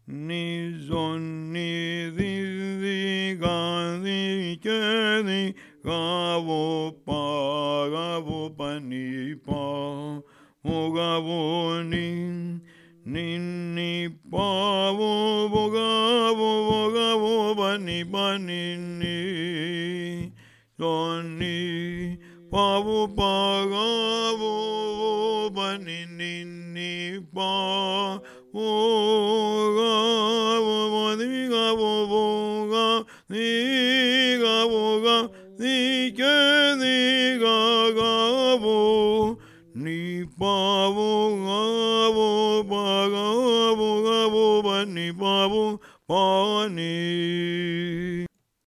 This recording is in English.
ni son ni di ga di ke di ga wo pa ni pa ga wo ni pa wo ga wo pa ni son ni pa ga wo pa ni pa wo ga wo ga wo ga di ke di ga wo ni pa wo ga wo pa ni pa ni